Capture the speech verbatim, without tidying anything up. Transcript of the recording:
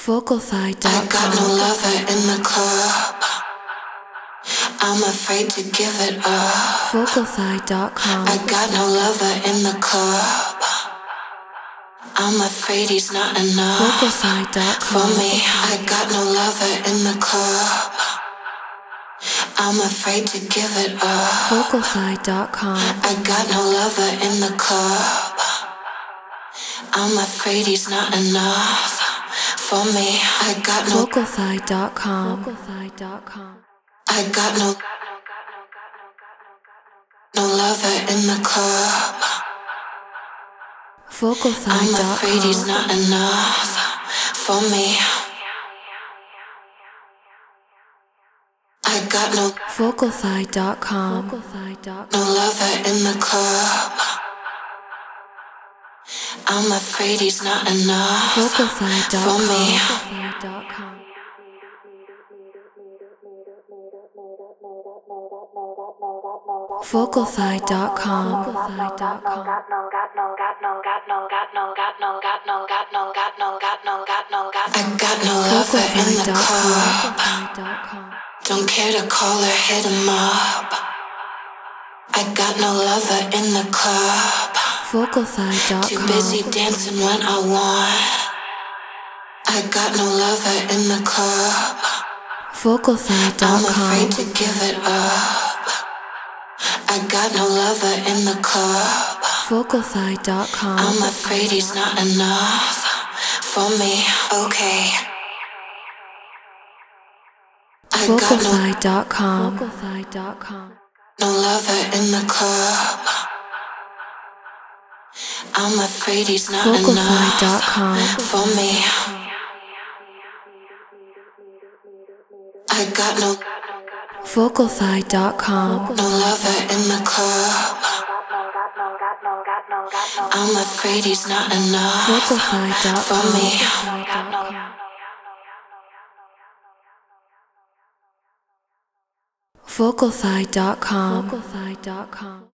Vocalfy dot com. I got no lover in the club. I'm afraid to give it up. Vocalfy dot com. I got no lover in the club. I'm afraid he's not enough. Vocalfy dot com. For me, I got no lover in the club. I'm afraid to give it up. Vocalfy dot com. I got no lover in the club. I'm afraid he's not enough. For me, I got no. Vocalfy dot com. Vocalfy dot com. I got no. No lover in the club. Vocalfy dot com. I'm afraid he's not enough. For me, I got no. Vocalfy dot com. No lover in the club. I'm afraid he's not enough. Vocalfy dot com. For me. Vocalfy dot com. Vocalfy dot com. I got no lover in the club. Don't care to call or hit him up. I got no lover in the club. Vocalfy dot com. Too busy dancing when I want. I got no lover in the club. Vocalfy dot com. I'm afraid to give it up. I got no lover in the club. Vocalfy dot com. I'm afraid he's not enough for me. Okay. Vocalfy dot com. Vocalfy dot com. No lover in the club. I'm afraid he's not enough dot com. For me. I got no. Vocalfy dot com. No lover in the club. I'm afraid he's not enough. Vocalfy dot com. For me. Vocalfy dot com. Vocalfy dot com.